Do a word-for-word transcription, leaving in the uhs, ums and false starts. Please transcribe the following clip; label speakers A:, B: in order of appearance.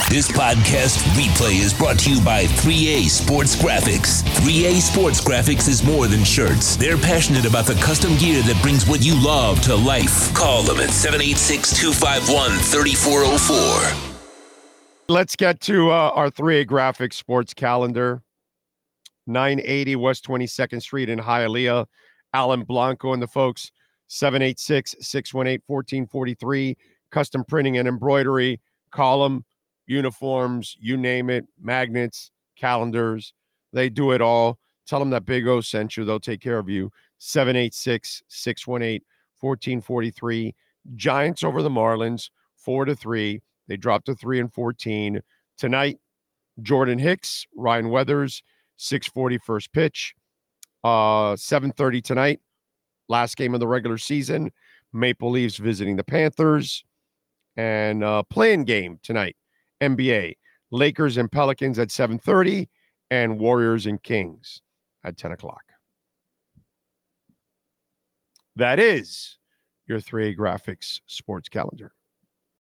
A: This podcast replay is brought to you by three A Sports Graphics. three A Sports Graphics is more than shirts. They're passionate about the custom gear that brings what you love to life. Call them at seven eight six, two five one, three four zero four.
B: Let's get to uh, our three A Graphics sports calendar. nine eighty West twenty-second Street in Hialeah. Alan Blanco and the folks, seven eight six, six one eight, one four four three. Custom printing and embroidery. Call them. Uniforms, you name it, magnets, calendars. They do it all. Tell them that Big O sent you. They'll take care of you. seven eight six, six one eight, one four four three. Giants over the Marlins, four to three. They dropped to three and fourteen. Tonight, Jordan Hicks, Ryan Weathers, six forty first pitch. Uh, seven thirty tonight, last game of the regular season. Maple Leafs visiting the Panthers. And uh, playing game tonight. N B A, Lakers and Pelicans at seven thirty, and Warriors and Kings at ten o'clock. That is your three A Graphics sports calendar.